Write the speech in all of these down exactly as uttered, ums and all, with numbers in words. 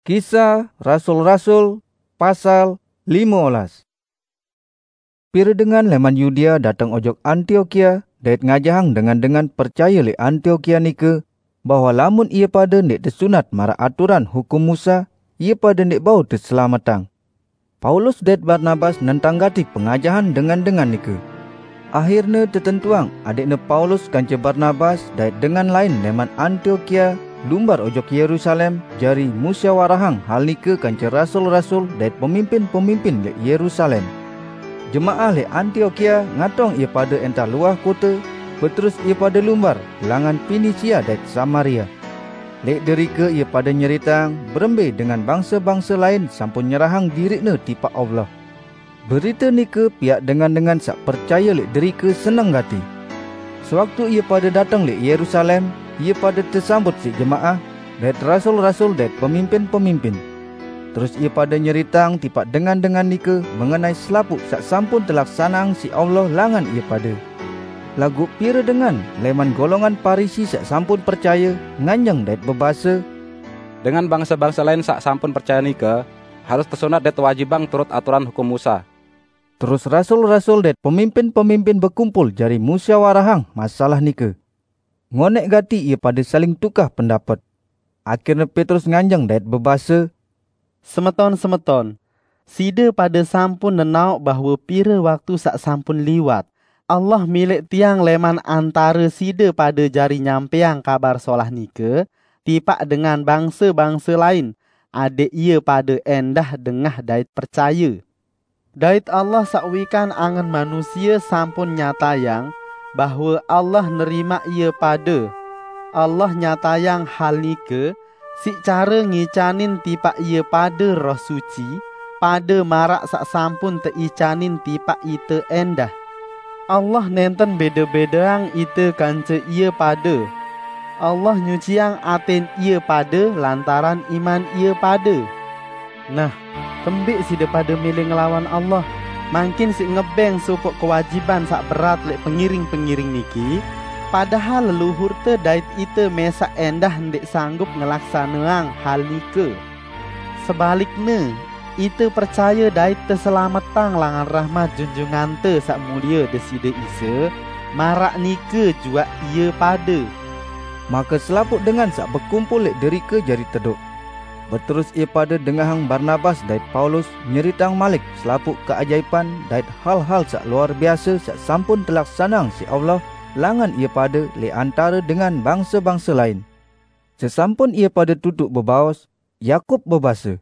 Kisah Rasul-Rasul pasal lima belas. Pira dengan leman Yudea datang ojok Antioquia, dait ngajahang dengan-dengan percaya le Antioquia nika, bahawa lamun ia pada ndek tersunat mara aturan hukum Musa, ia pada ndek bau terselamatang. Paulus dait Barnabas nentanggati pengajahan dengan-dengan nika. Akhirnya tertentuang adiknya Paulus kanca Barnabas dait dengan lain leman Antioquia lumbar ojok Yerusalem jari musyawarahang hal nika kanca rasul-rasul dait pemimpin-pemimpin le Yerusalem. Jemaah le Antioquia ngatong ia pada entah luar kota, berterus ia pada lumbar langan Pinisia dait Samaria. Lek derika ia pada nyeritang berembe dengan bangsa-bangsa lain sampun nyerahang dirikna tipak Allah. Berita nika pihak dengan-dengan sak percaya lek derika senang hati. Sewaktu ia pada datang lek Yerusalem, ia pada tersambut si jemaah dait rasul-rasul dait pemimpin-pemimpin. Terus ia pada nyeritang tipak dengan-dengan nika mengenai selaput sak sampun telaksanang si Allah langan ia pada. Lagu pira dengan leman golongan Parisi sak sampun percaya nganjang dait berbahasa, dengan bangsa-bangsa lain sak sampun percaya nika harus tersunat dait wajibang turut aturan hukum Musa. Terus rasul-rasul dait pemimpin-pemimpin berkumpul jari musyawarahang masalah nika. Ngonek gati ia pada saling tukar pendapat. Akhirnya Petrus nganjang dait berbahasa, Semeton-semeton, sida pada sampun nenau bahawa pira waktu sak sampun liwat, Allah milik tiang leman antara sida pada jari nyampeang kabar solah nika, tipak dengan bangsa-bangsa lain, adik ia pada endah dengah dait percaya. Dait Allah sakwikan angan manusia sampun nyatayang, bahawa Allah nerima ia pada. Allah nyatayang hal nika, si cara ngicanin tipak ia pada roh suci, pada marak sak sampun teicanin tipak ita endah. Allah nenten beda-bedang ita kanca ia pada. Allah nyuciang aten ia pada lantaran iman ia pada. Nah, tembik sida pada milih ngelawan Allah, makin si ngebeng supok kewajiban sak berat lek pengiring-pengiring niki, padahal leluhur te dait ita mesak endah ndek sanggup ngelaksaneang hal nika. Sebaliknya, ita percaya dait terselamatang langan rahmat junjungan te sak mulia desida Isa, marak nika jua ia pada. Maka selaput dengan sak berkumpul lek derika jari teduk. Berterus ia pada dengahang Barnabas dait Paulus nyeritang malik selaput keajaiban dait hal-hal sak luar biasa sak sampun telaksanang si Allah langan ia pada le antara dengan bangsa-bangsa lain. Sesampun ia pada tutup berbaos, Yakub berbahasa,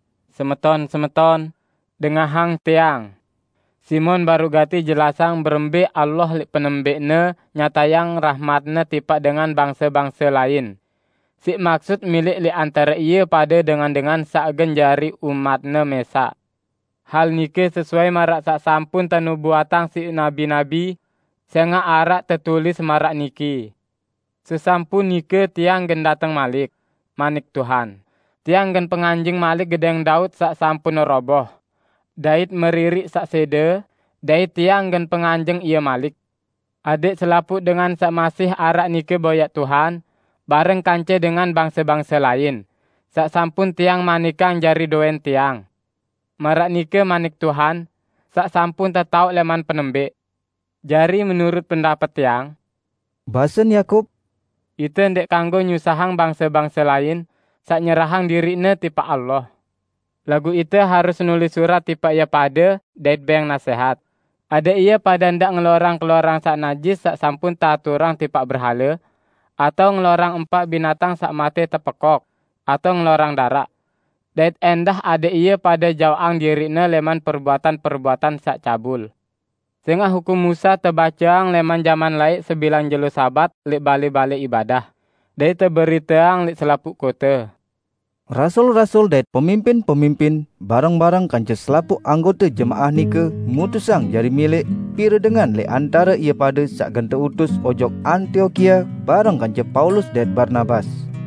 Semeton-semeton, dengahang tiang. Simon baru gati jelasang berembe Allah li penembekne nyatayang rahmatne tipak dengan bangsa-bangsa lain. Si maksud milik li antara ia pada dengan-dengan saagen jari umatne mesak. Hal nike sesuai marak sak sampun tanubuatang si nabi-nabi, senga arak tertulis marak niki. Sesampun nike tiang gen datang malik, manik Tuhan. Tiang gen penganjing malik gedeng Daud sak sampun roboh. Dait meririk sak sede, dait tiang gen penganjing ia malik. Adik selaput dengan sak masih arak nike boyak Tuhan, bareng kance dengan bangsa-bangsa lain. Sak sampun tiang manikang jari doen tiang. Marak nike manik Tuhan, sak sampun tetau leman penembek. Jari menurut pendapat tiang, bahasan Yakub, itu ndek kanggo nyusahang bangsa-bangsa lain, sak nyerahang dirine tipak Allah. Lagu itu harus nulis surat tipak ia pada, dait beng nasihat. Ada ia pada ndak ngelorang-kelorang sak najis sak sampun taturang tipak berhala, atau ngelorang empat binatang sak mate tepekok, atau ngelorang darak. Dait endah ada ia pada jauang dirine leman perbuatan-perbuatan sak cabul. Sehingga hukum Musa terbacang leman zaman laik sebilan jelu sabat lek balik-balik ibadah. Dait terberitaang lek selaput kota. Rasul-rasul dait pemimpin-pemimpin barang-barang kanca selaput anggota jemaah nika mutusang jari milik pira dengan le antara ia pada sak genta utus ojok Antioquia barang kanca Paulus dait Barnabas.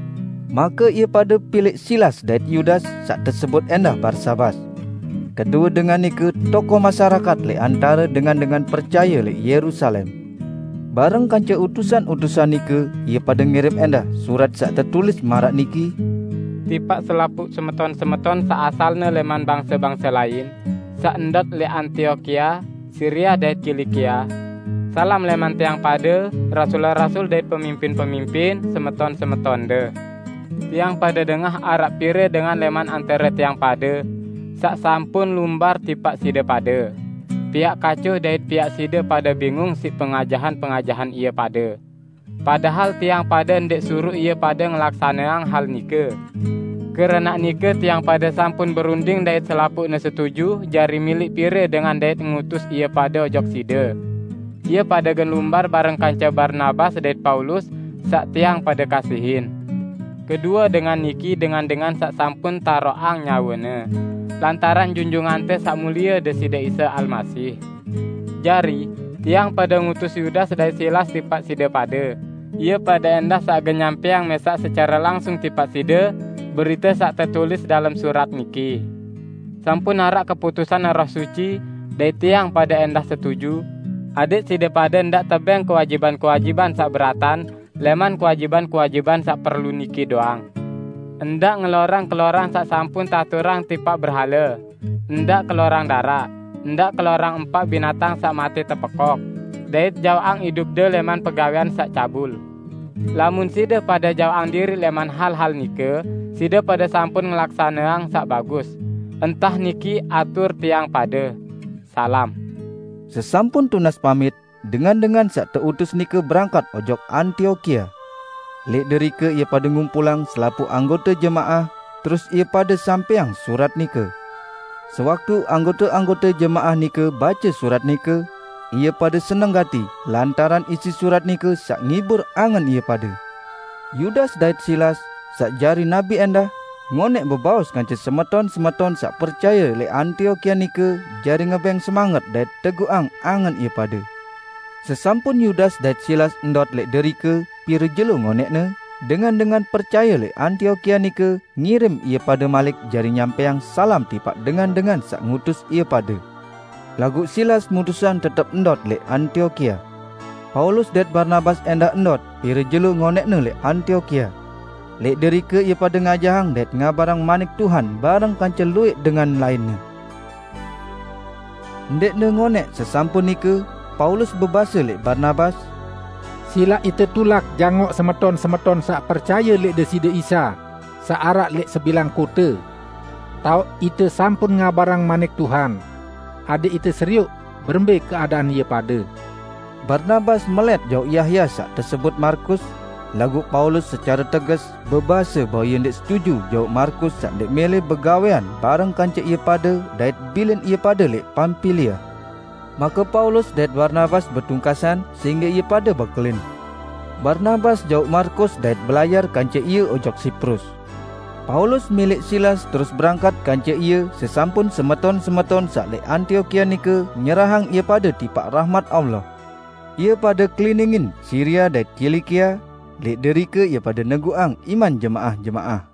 Maka ia pada pilih Silas dait Yudas sak tersebut endah Barsabas. Kedua dengan nika tokoh masyarakat le antara dengan-dengan percaya le Yerusalem. Barang kanca utusan-utusan nika ia pada ngirim endah surat sak tertulis marak niki, tipak selaput semeton-semeton sa-asalna leman bangsa-bangsa lain, sa-endot le Antiokia, Syria dan Kilikia. Salam leman tiang pada, rasul-rasul dan pemimpin-pemimpin, semeton-semeton de. Tiang pada dengah arak pire dengan leman antara tiang pada, sak sampun lumbar tipak sida pada. Pihak kacuh dan pihak sida pada bingung si pengajahan-pengajahan ia pada. Padahal tiang pada ndek suruh ia pada ngelaksanaan hal nike. Kerana nike tiang pada sampun berunding dait selaput na setuju jari milik pire dengan dait ngutus ia pada ojok sida. Ia pada gen lumbar bareng kanca Barnabas dait Paulus sak tiang pada kasihin. Kedua dengan niki dengan dengan sak sampun taroang nyawana. Lantaran junjungan teh sak mulia Desida Isa Almasih. Jari tiang pada ngutus Yudas dait Silas tipak sida pada. Ia pada endah sak genyampiang mesak secara langsung tipak sida berita sak tertulis dalam surat niki. Sampun arak keputusan Roh Suci dai tiang pada endah setuju. Adik sida pada ndak tebeng kewajiban-kewajiban sak beratan, leman kewajiban-kewajiban sak perlu niki doang. Endak ngelorang-kelorang sak sampun taturang tipak berhala. Endak kelorang darah, endak kelorang empat binatang sak mati tepekok. Dait jawang hidup de leman pegawean sak cabul. Lamun sida pada jawang diri leman hal-hal nike, sida pada sampun ngelaksanaan sak bagus. Entah niki atur tiang pada. Salam. Sesampun tunas pamit, dengan-dengan sak teutus nike berangkat ojok Antiokia. Lek derike ia pada ngumpulang selapu anggota jemaah, terus ia pada sampeang surat nike. Sewaktu anggota-anggota jemaah nike baca surat nike, ia pada senang hati lantaran isi surat nike sak ngibur angan ia pada. Yudas dait Silas sak jari Nabi endah ngonek bebaos kanca semeton-semeton sak percaya le Antiokia nike jari ngebeng semangat dait teguang angan ia pada. Sesampun Yudas dait Silas endot le derike pira jelo ngonekne, dengan-dengan percaya le Antiokia nike ngirim ia pada Malik jari nyampeang salam tipak dengan-dengan sak ngutus ia pada. Lagu Silas mutusan tetap endot le Antiokia. Paulus dan Barnabas endah endot pira jelo ngonekne le Antiokia. Lek derike ia pada ngajahang det ngabarang manik Tuhan bareng kanca luik dengan lainnya. Ndek ne ngonek sesampun nike, Paulus berbahasa lek Barnabas, sila ite tulak jangok semeton-semeton sak percaya lek Desida Isa, sak arak lek sebilang kota. Tau ite sampun ngabarang manik Tuhan. Adik ite seriuk berembe keadaan ia pada. Barnabas melet jauh Yahya sak tersebut Markus. Lagu Paulus secara tegas berbahasa bahawa ia ndak setuju jauh Markus sak ndak mele begawean bareng kanca ia pada dait bilen ia pada lek Pampilia. Maka Paulus dan Barnabas bertungkasan sehingga ia pada berkelin. Barnabas jauh Markus dait belayar kanca ia ojok Siprus. Paulus milik Silas terus berangkat kanca ia sesampun semeton-semeton sak lek Antiokia nike nyerahang ia pada tipak rahmat Allah. Ia pada keliningin Syria dan Kilikia, lek derike ia pada neguang iman jemaah-jemaah.